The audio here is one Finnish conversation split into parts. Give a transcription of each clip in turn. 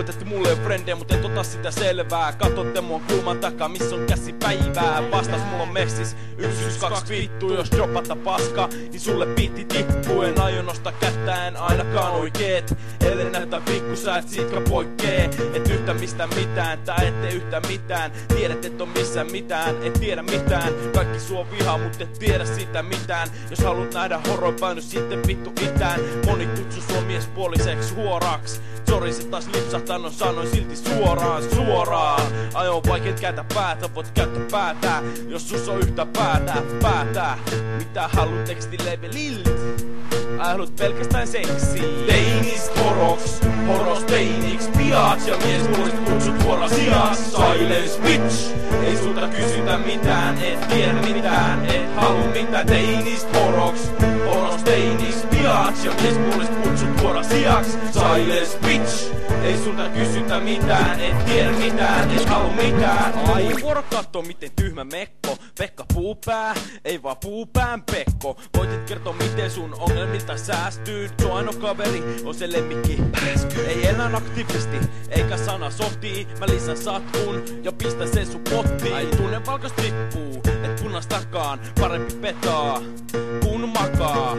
luulet, että mulle ei oo frendejä, mut en ota sitä selvää. Katsotte mua kulman takaa, missä on käsipäivää. Vastas mulla on messis 112 vittu, jos dropata paska, niin sulle piitti tippuu. En aio nostaa kättä, en ainakaan oikeet. Ellei näyttää pikku sä et sitka poikkee. Et yhtä mistä mitään, tää ette yhtä mitään. Tiedät et on missään mitään, et tiedä mitään. Kaikki sua vihaa, mut et tiedä sitä mitään. Jos haluat nähdä horror, painu sitten vittu itään. Moni kutsu sua miespuoliseks huoraks. Sori se taas lipsahtaa, no sanoin silti suoraan. Ajoin vaikeet kääntä päätä, voit käyttää päätä. Jos sus on yhtä päätä. Mitä haluut tekstileveliltä? Haluut pelkästään seksiä. Teinis poroks, horos teiniks. Piaats ja miespuoliset kutsut vuora sijaan. Silence bitch, ei sulta kysytä mitään. Et tiedä mitään, et halu mitään. Teinis poroks, horos teiniks. Piaats ja miespuoliset kutsut vuora sijaks. Silence bitch, ei sulta kysytä mitään. Et tiedä mitään, et halu mitään. Ai vuoro kattoo miten tyhmä mekko. Pekka Puupää, ei vaan Puupään Pekko. Voitit kertoa miten sun ongelmilta säästyy. Tuo ainoa kaveri on se lemmikki pääsky. Ei enää aktivisti, eikä sana sotii. Mä lisän satkun ja pistän sen sun pottiin. Ai tunne valkois tippuu, et punastakaan. Parempi petaa, kun makaa.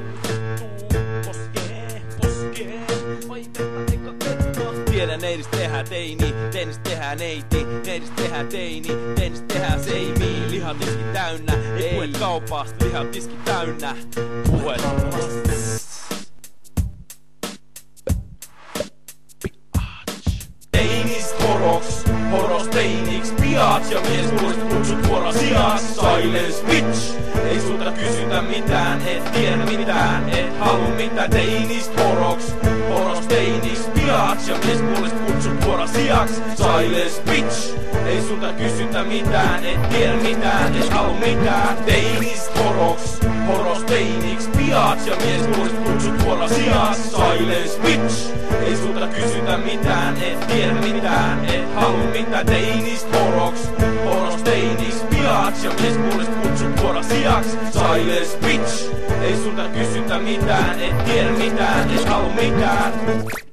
Poskee, vai vettä eikä vettaa. Tiedän neidis tehdään teini, teinis tehdään neiti. Neidis tehdään teini, teinis tehdään seimi. Lihatiski täynnä, ei puhet kaupasta. Lihatiski täynnä, puhet. Teinis poroks, horos teiniks. Piaats ja miespuoliset kutsut vuora sijaan. Silence bitch, ei sulta kysytä mitään. Et tiedä mitään, et halu mitään. Teinis poroks, horos teiniks. Piaats ja miespuoliset kutsut vuora sijaks. Silence bitch, ei sulta kysytä mitään. Et tiedä mitään, et halu mitään. Teinis poroks, horos teiniks. Piaats ja miespuoliset kutsut vuora sijaks. Silence bitch, ei sulta kysytä mitään. Et tiedä mitään, et halu mitään. Teinis poroks, horos teiniks. Piaats ja miespuoliset kutsut vuora sijaks. Silence bitch, ei sulta kysytä mitään. Et tiedä mitään, et halu mitään.